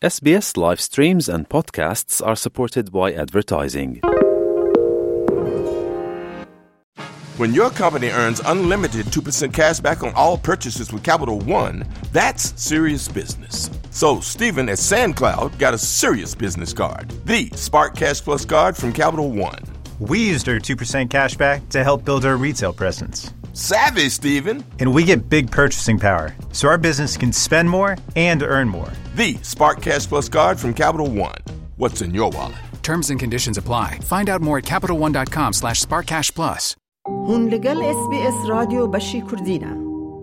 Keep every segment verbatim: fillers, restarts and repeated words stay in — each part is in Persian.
S B S live streams and podcasts are supported by advertising. When your company earns unlimited two percent cash back on all purchases with Capital One, that's serious business. So Stephen at SandCloud got a serious business card, the Spark Cash Plus card from Capital One. We used our two percent cash back to help build our retail presence. Savvy, Stephen. And we get big purchasing power, so our business can spend more and earn more. The Spark Cash Plus card from Capital One. What's in your wallet? Terms and conditions apply. Find out more at CapitalOne.com slash SparkCashPlus. هون لگل اس بی اس رادیو بشی کردینه.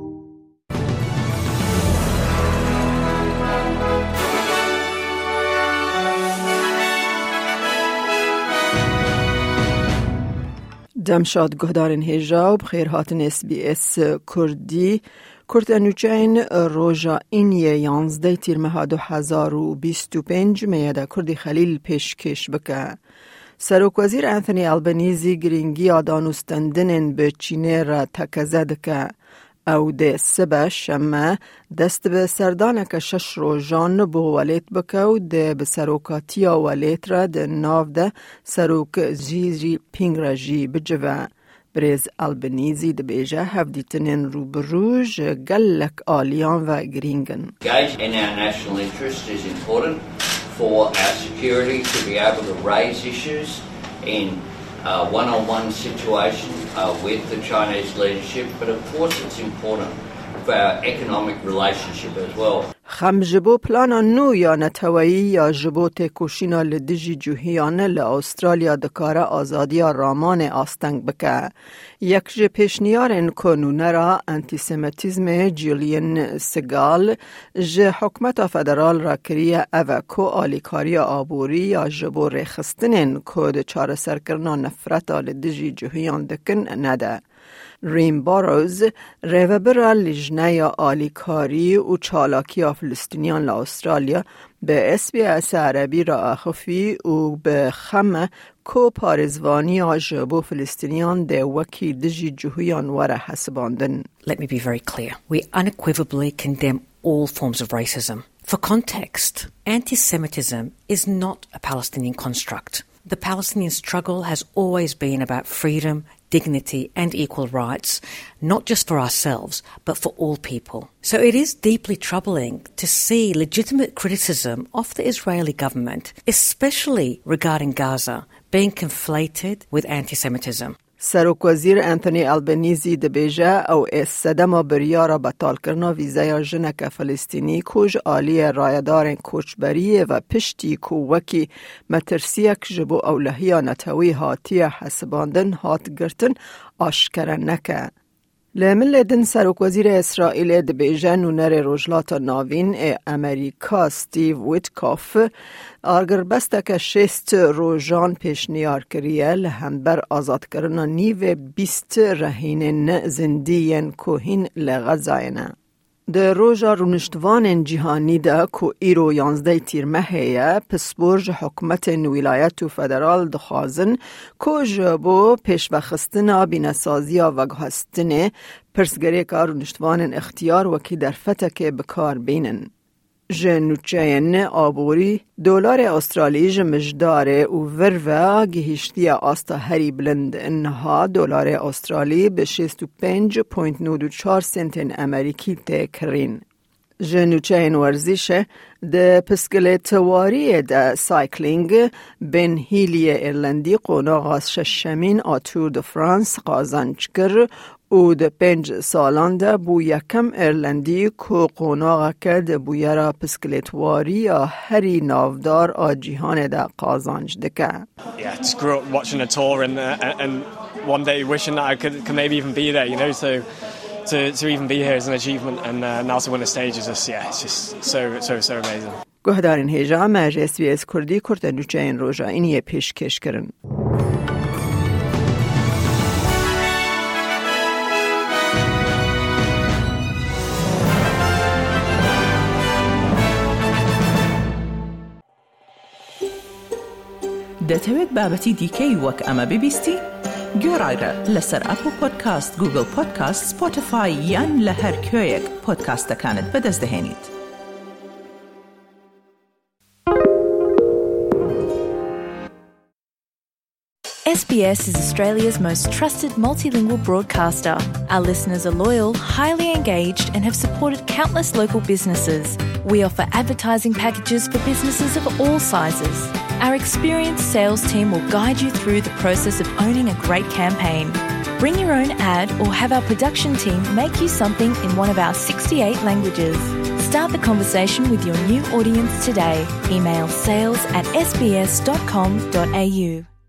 دمشاد گهدارن هجا و بخیر هاتن اس بی اس کردی کرد انوچین روژا اینیه یانزده تیرمه دو هزار و بیست و پنج میاده کردی خلیل پیشکش بکه. سروک وزیر انتونی البنیزی گرینگی آدانوستندنن به چینه را تکزد که او ده سبه شمه دست به سردانه که شش روژان بو ولیت بکه و ده به سروکاتی ولیت را ده ناو ده سروک جی پینگ را جی بجوه. بریز البنیزی ده بیجه هفدیتنین رو بروژ گلک آلیان و گرینگن. Engage in our national interest is important for our security to be able to raise issues in a one-on-one situation uh, with the Chinese leadership, but of course it's important for our economic relationship as well. خم جبو پلانا نو یا نتوایی یا جبو تکوشینا لدیجی جوهیانه لأسترالیا دکاره آزادی رامان آستنگ بکه. یک جه پیشنیارن کنونه را انتیسمیتیزم جولین سگال جه حکمت فدرال را کریه اوکو آلیکاری آبوری یا جبو ریخستنین کود چار سرکرنا نفرت لدیجی جوهیان دکن نده. ریم باروز ریوبر لجنه آلیکاری و چالاکی فلسطینیان لأسترالیا به اس بی اس عربی را اخفی و به خم کو پارزوانی آجبو فلسطینیان ده وکی دجی جهویان وره حسباندن. Let me be very clear. We unequivocally condemn all forms of racism. For context, anti-Semitism is not a Palestinian construct. The Palestinian struggle has always been about freedom, dignity and equal rights, not just for ourselves, but for all people. So it is deeply troubling to see legitimate criticism of the Israeli government, especially regarding Gaza, being conflated with anti-Semitism. سروک وزیر انتونی البنیزی ده بیجه او استدما بریارا بطال کرنا ویزای جنک فلسطینی کوج آلی رایدار کوچبری و پشتی کووکی مترسیک جبو اولهیا نتوی هاتی حسباندن هات گرتن آشکره نکه. لمل دن سروک وزیر اسرائیل ده بیجه نونر روجلات ناوین ای امریکا ستیو ویتکاف آگر بسته که شست روژان پیشنیار کریه لهمبر آزاد کرنا نیو بیست رهین زندین کوهین لغزاینه. ده روژا رونشتوان جهانی ده که ایرو یانزده تیر مهیه پسبورج حکمت ولایت و فدرال دخوازن که جبو پیش وخستنا بینسازی و گهستنه پرسگری که رونشتوان اختیار وکی در فتک بکار بینن. جنوچین آبوری دلار استرالی جمجداره و وروا گهشتی آستا هری بلند انها دلار استرالی به شصت و پنج پوینت نود و چهار سنت امریکی تکرین. جنوچین ورزیشه ده پسکلیتواری ده سایکلینگ بین هیلی ایرلندی قناغاز ششمین آتور ده فرانس قازنچ کر او ده پنج سالان ده بو یکم ایرلندی که قناغا کرد بویرا پسکلیتواری یا هری نافدار آجیهان ده قازنچ دکه. Yeah, just grew up watching a tour and, uh, and one day wishing that I could, could maybe even be there, you know, so to, to even be here is an achievement and uh, now to win a stage is just, yeah, it's just so, so, so amazing. گهدارین هیجا مج اس بی اس کردی کرد نوچه این روژا اینیه پیش کش کرن. دەتەوێت بابەتی دیکەی وەک ئەمە ببیستی؟ گۆڕایرە لەسەر ئەپل پۆدکاست، گوگل پۆدکاست، سپۆتیفای یان لە هەر کوێیەک پۆدکاستەکانت بەدەست دەهێنیت. S B S is Australia's most trusted multilingual broadcaster. Our listeners are loyal, highly engaged, and have supported countless local businesses. We offer advertising packages for businesses of all sizes. Our experienced sales team will guide you through the process of owning a great campaign. Bring your own ad or have our production team make you something in one of our sixty-eight languages. Start the conversation with your new audience today. Email sales at s b s dot com dot a u.